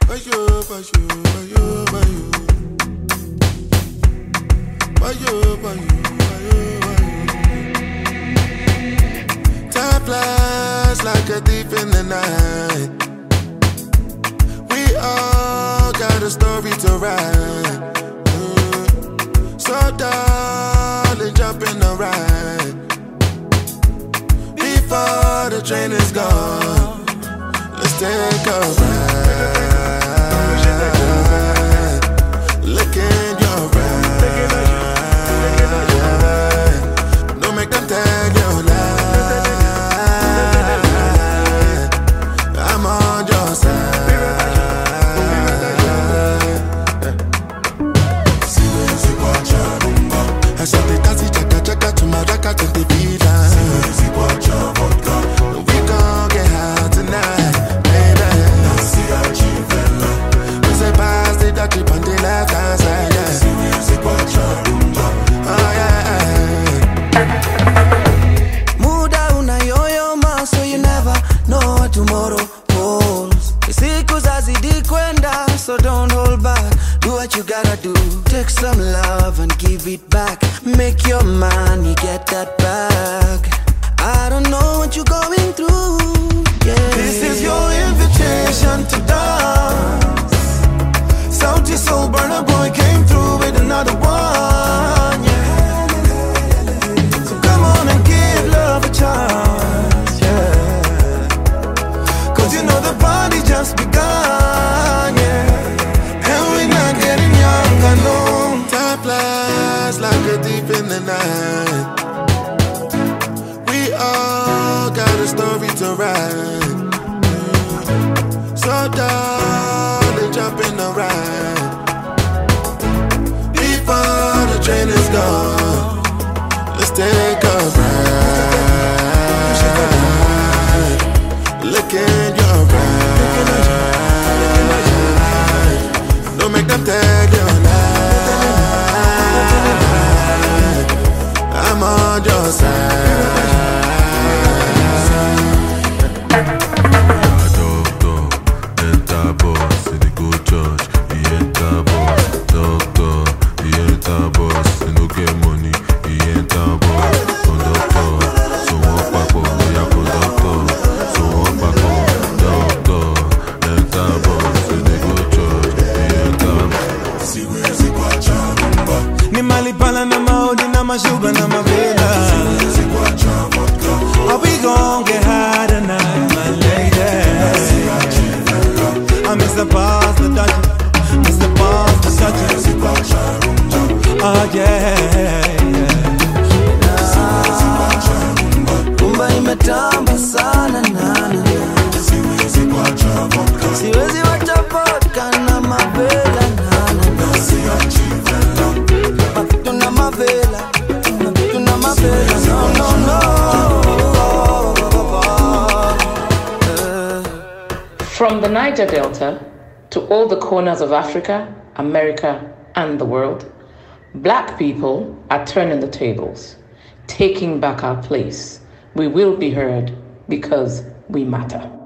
Time flies like a thief in the night. We all got a story to write. So darling, jump in the ride before the train is gone. Let's take a ride. Look in your eyes. Don't make them tell you lie. I'm on your side. Asante tazi chaka chaka tumaraka tente vida. We gon' get high tonight, baby. We say pass the dirty on the left hand side, yeah. Oh yeah. Muda unayoyoma, so you never know what tomorrow holds. Siku zazidi kwenda, so don't hold back. Do what you gotta do. Take some love and give it back. Make your money, get that back. I don't know what you're going through, yeah. This is your invitation to dance. Salty soul burner boy came through with another one, yeah. So come on and give love a chance, yeah. Cause you know the party just begun, yeah. And we're not getting younger, no. Time flies like a thief in the night. We all got a story to write. So darling, jump in the ride before the train is gone. Let's take a ride. Look in your eyes. Don't make them tell you lie. I'm on your side. Sugar na my villa. Are we gon' get high tonight, my lady? I miss the bars, the touch. Miss the bars, the touch. Oh yeah. Kumba imetamba sana nana. Siwezi wacha vodka na mavela nana. Tuna mavela. From the Niger Delta to all the corners of Africa, America, and the world, Black people are turning the tables, taking back our place. We will be heard because we matter.